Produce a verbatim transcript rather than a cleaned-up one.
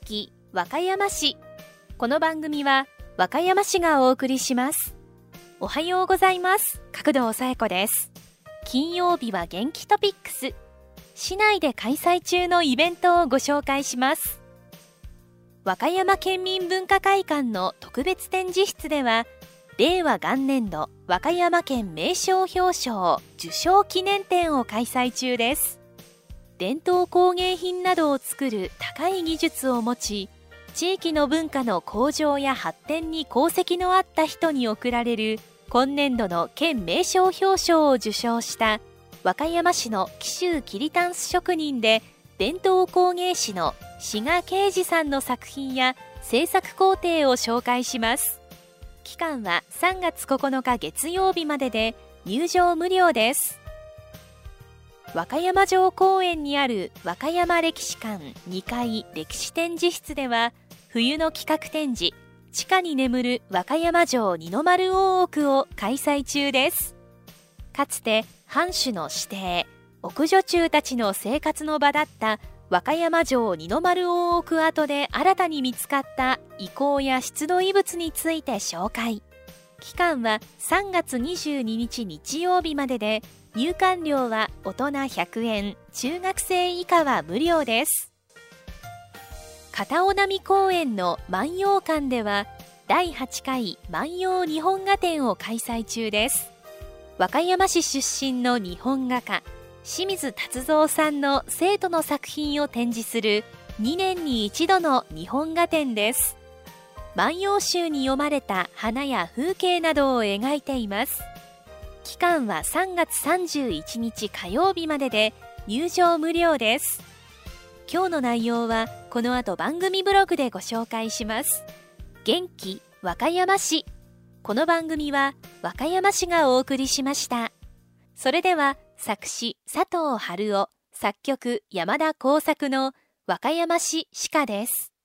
気和歌山市。この番組は和歌山市がお送りします。おはようございます。角堂紗恵子です。金曜日は元気トピックス。市内で開催中のイベントをご紹介します。和歌山県民文化会館の特別展示室では、令和元年度和歌山県名称表彰受賞記念展を開催中です。伝統工芸品などを作る高い技術を持ち、地域の文化の向上や発展に功績のあった人に贈られる今年度の県名称表彰を受賞した和歌山市の紀州桐たんす職人で伝統工芸士の志賀啓二さんの作品や制作工程を紹介します。期間はさんがつここのか月曜日までで入場無料です。和歌山城公園にある和歌山歴史館にかい歴史展示室では、冬の企画展示地下に眠る和歌山城二の丸大奥を開催中です。かつて藩主の指定奥女中たちの生活の場だった和歌山城二の丸大奥跡で新たに見つかった遺構や出土遺物について紹介。期間はさんがつにじゅうににち日曜日までで、入館料は大人ひゃくえん、中学生以下は無料です。片尾波公園の万葉館ではだいはちかい万葉日本画展を開催中です。和歌山市出身の日本画家清水達三さんの生徒の作品を展示するにねんに一度の日本画展です。万葉集に読まれた花や風景などを描いています。期間はさんがつさんじゅういちにち火曜日までで入場無料です。今日の内容はこの後番組ブログでご紹介します。元気和歌山市。この番組は和歌山市がお送りしました。それでは作詞佐藤春夫、作曲山田耕作の和歌山市詩歌です。